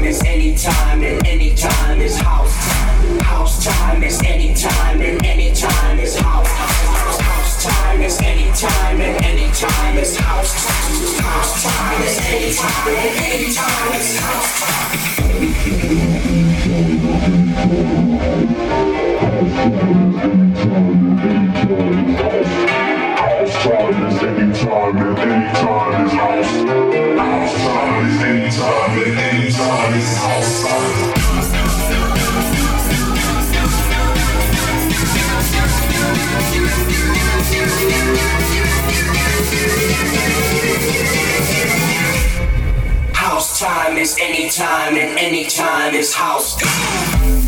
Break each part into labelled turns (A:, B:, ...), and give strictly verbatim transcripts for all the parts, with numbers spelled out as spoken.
A: is anytime and anytime is house time. House time is anytime and anytime is house time. House time is anytime and anytime is house time. House time is anytime and anytime is house time. House time is anytime and anytime is house. House time is anytime and anytime is house time. House time is anytime and anytime is house time.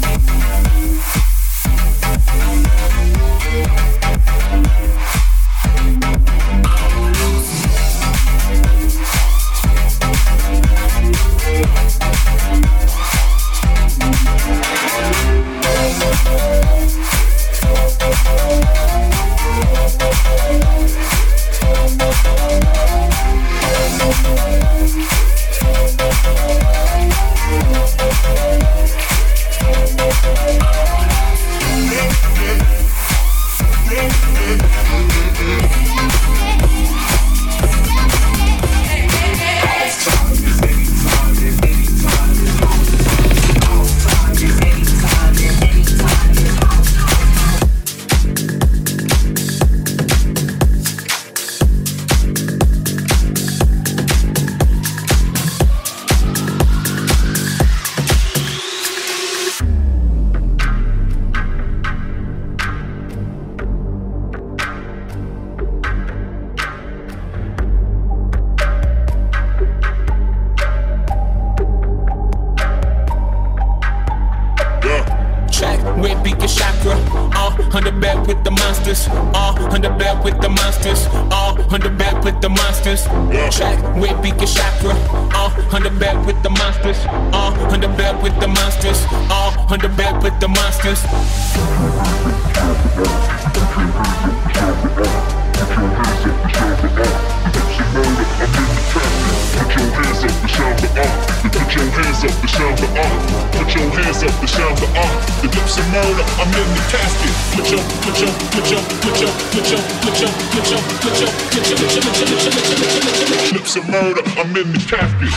A: I'm in the casket.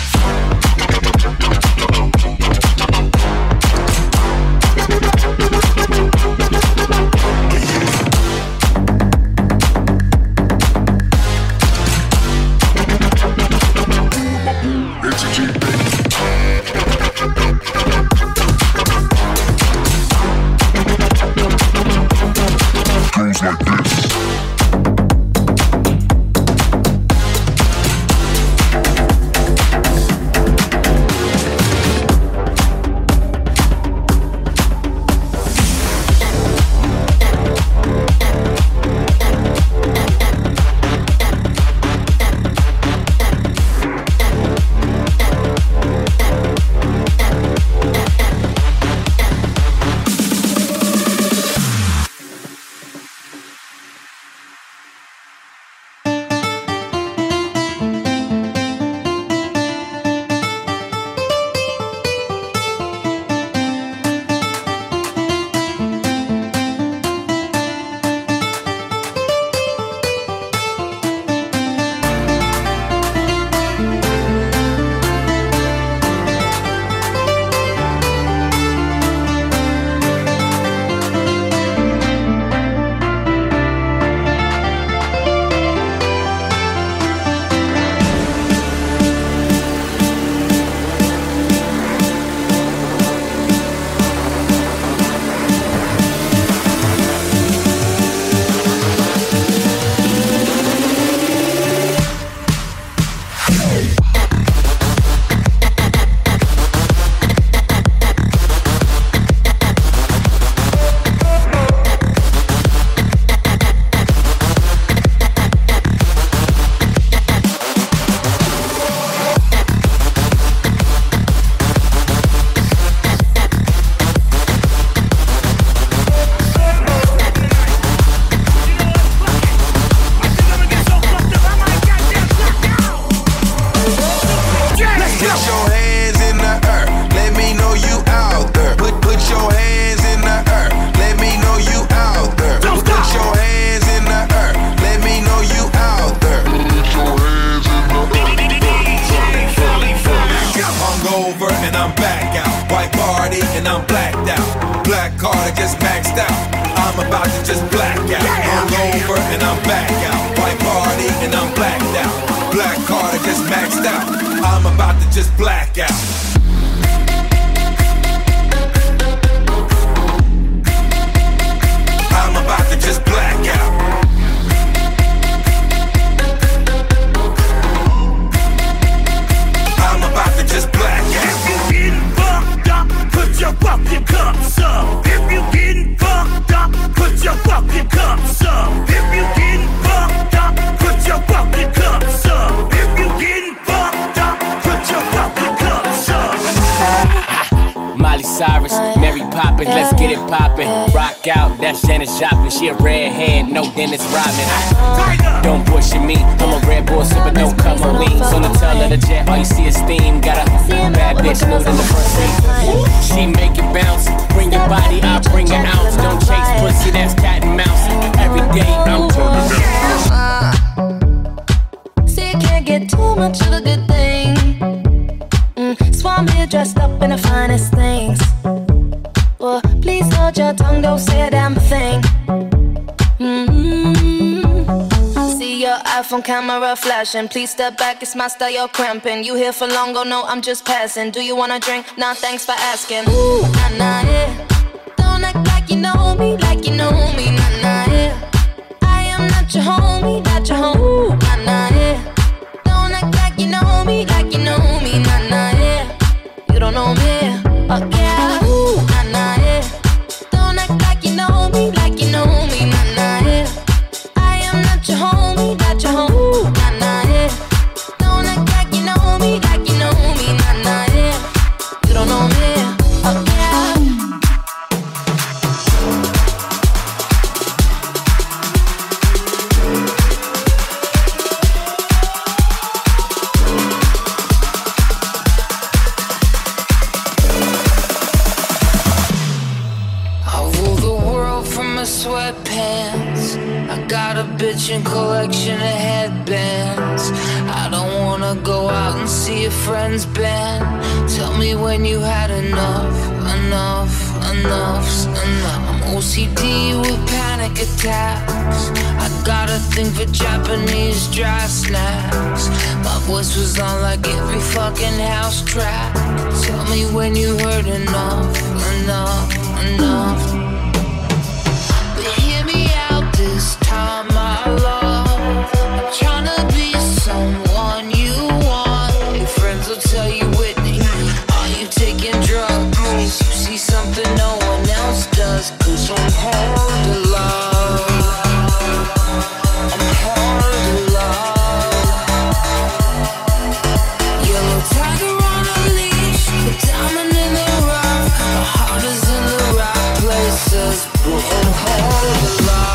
A: Goes like this.
B: over and I'm back out. White party and I'm blacked out. Black card I just maxed out. I'm about to just black out. Hungover and I'm back out. White party and I'm blacked out. Black card I just maxed out. I'm about to just black out. I'm about to just black out. I'm about to just black out.
C: If you getting fucked up, put your fucking cups up. If you getting fucked up, put your fucking cups up. If you getting fucked up, put your fucking cups up. If you getting fucked up, put your fucking cups up.
D: Miley Cyrus, Mary Poppins, let's get it poppin'. Rock out, that's Janis Joplin. She a redhead, no Dennis Rodman. Don't bullshit me, I'm a Red Bull sipper, no cover leans. On the tail of the jet, all you see is steam. Got a bad bitch nude in the front seat. She make it bounce, bring your body, I bring an ounce. Don't chase pussy, that's cat and mouse. Every day I'm turning down.
E: See, you can't get too much of a good thing. Mm, so I'm here dressed up in the finest things. Well, please hold your tongue, don't say a damn thing. Mm-hmm. See your iPhone camera flashing. Please step back, it's my style, you're cramping. You here for long, oh no, I'm just passing. Do you wanna drink? Nah, thanks for asking. Ooh, nah, nah, yeah. Don't act like you know me, like you know me, nah, nah, yeah. I am not your homie, not your homie, ooh, nah, nah, yeah. Don't act like you know me, like you know me, nah, nah, yeah. You don't know me, oh yeah, ooh, nah, nah, yeah. Don't act like you know me, like you know me, nah, nah, yeah. I am not your homie, not your homie, ooh, nah, nah, yeah. Don't act like you know me, like you know me, nah, nah, yeah. You don't know me, oh yeah.
F: Sweatpants, I got a bitchin' collection of headbands. I don't wanna go out and see a friend's band. Tell me when you had enough, enough, enough's enough. I'm O C D with panic attacks. I got a thing for Japanese dry snacks. My voice was on like every fucking house track. Tell me when you heard enough, enough, enough. This time my love, I'm tryna be someone you want. Your friends will tell you, Whitney, are you taking drugs? You see something no one else does. Cause I'm hard to love, I'm hard to love. Yellow tiger on a leash, a diamond in the rough. My heart is in the right places, but I'm hard to love.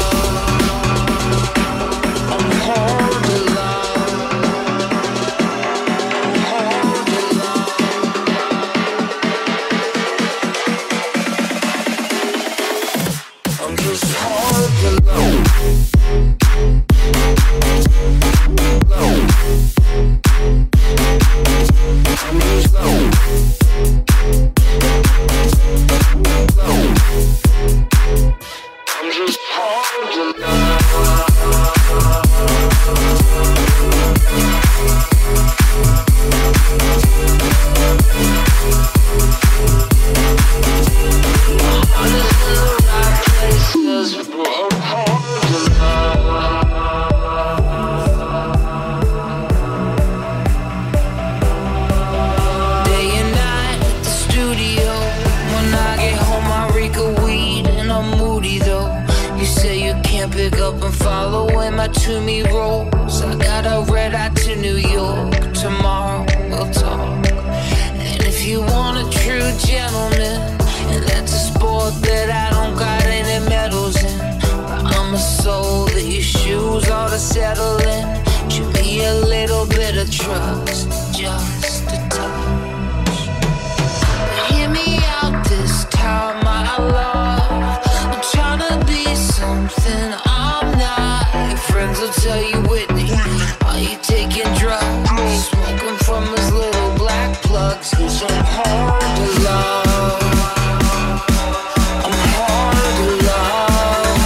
F: 'Cause I'm hard to love. I'm hard to love.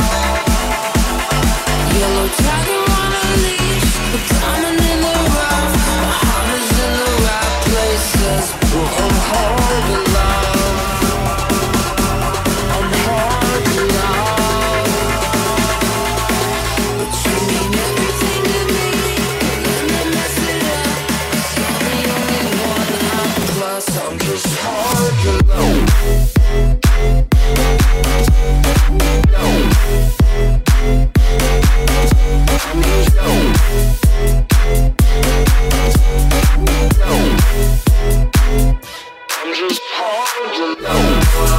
F: Yellow tiger on a leash, a diamond in the rough. My heart is in the right places, but I'm hard to love. I'm hard to love. But you mean everything to me, and then mess it up. 'Cause I'm the only one out, plus I'm just hard to love. I'm just hard to love.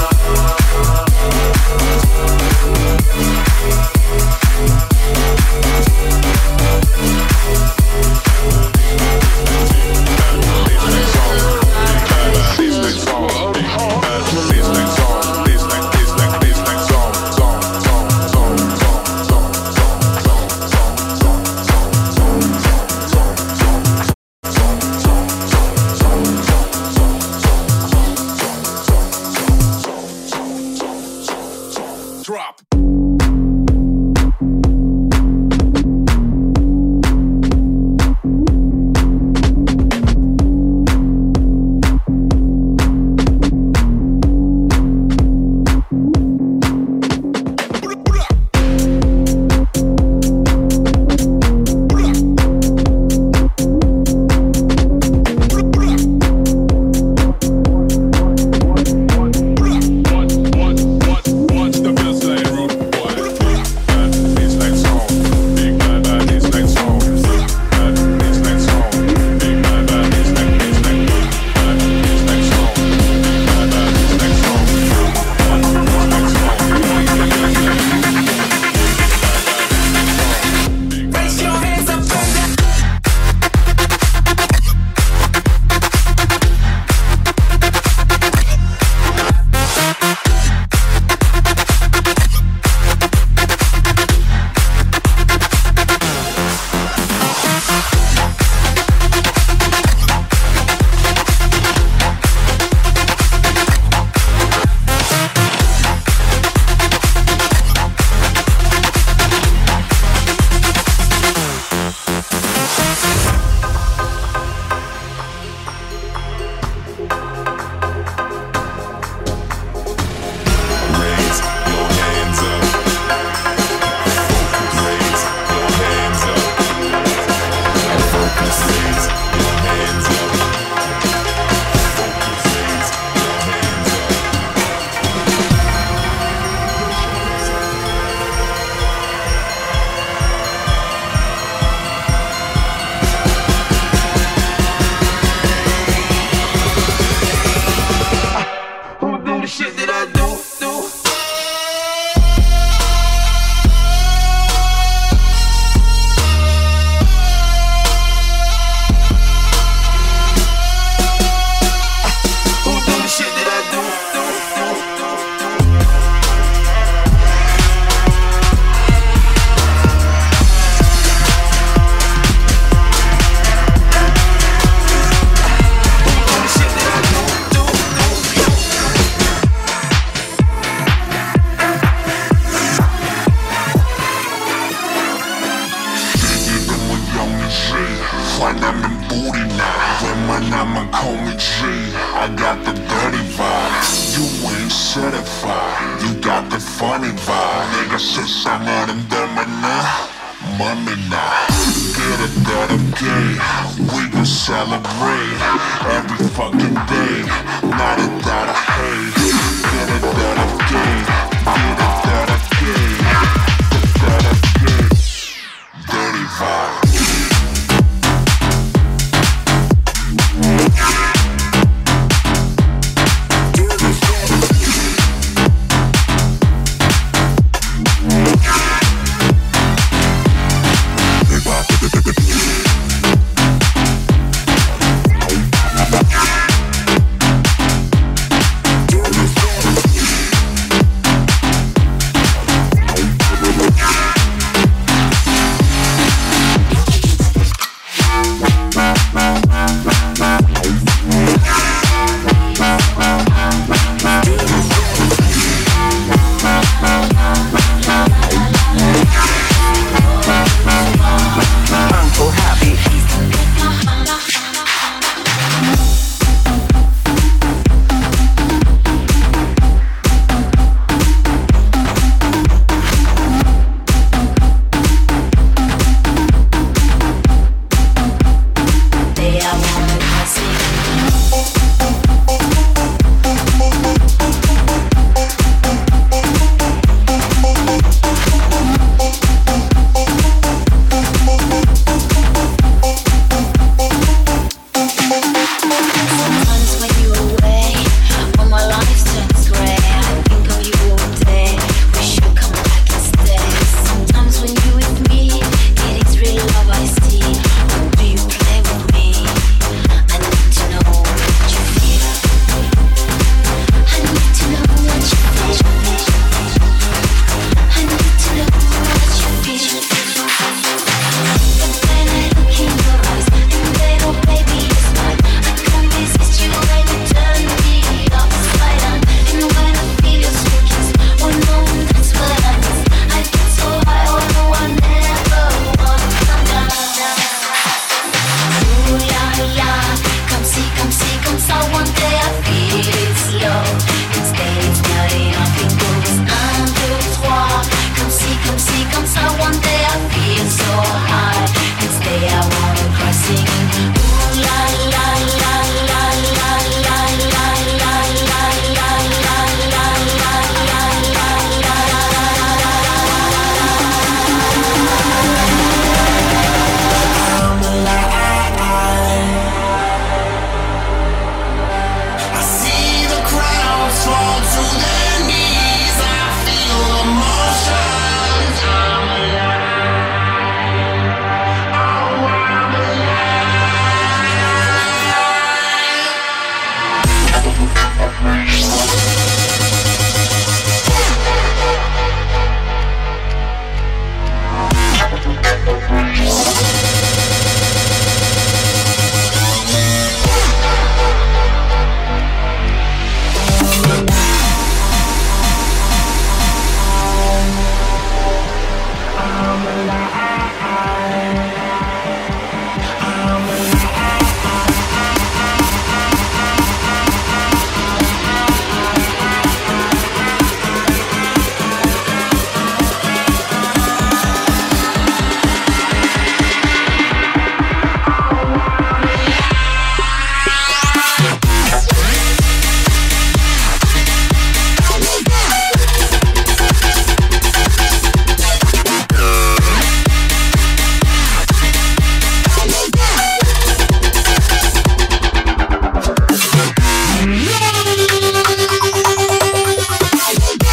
B: Drop.
G: Celebrate every fucking day.